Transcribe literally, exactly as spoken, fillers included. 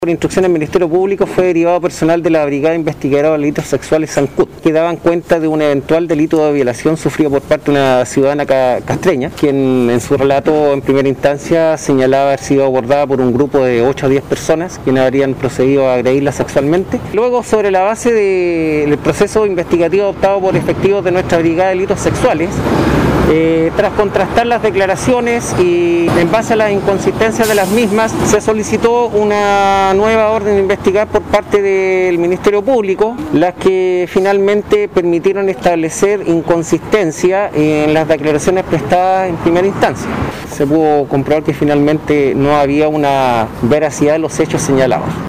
Por instrucción del Ministerio Público fue derivado personal de la Brigada Investigadora de Delitos Sexuales Sancut, que daban cuenta de un eventual delito de violación sufrido por parte de una ciudadana castreña, quien en su relato en primera instancia señalaba haber sido abordada por un grupo de ocho a diez personas, quienes habrían procedido a agredirla sexualmente. Luego, sobre la base del proceso investigativo adoptado por efectivos de nuestra Brigada de Delitos Sexuales, Eh, tras contrastar las declaraciones y en base a las inconsistencias de las mismas, se solicitó una nueva orden de investigar por parte del Ministerio Público, las que finalmente permitieron establecer inconsistencia en las declaraciones prestadas en primera instancia. Se pudo comprobar que finalmente no había una veracidad de los hechos señalados.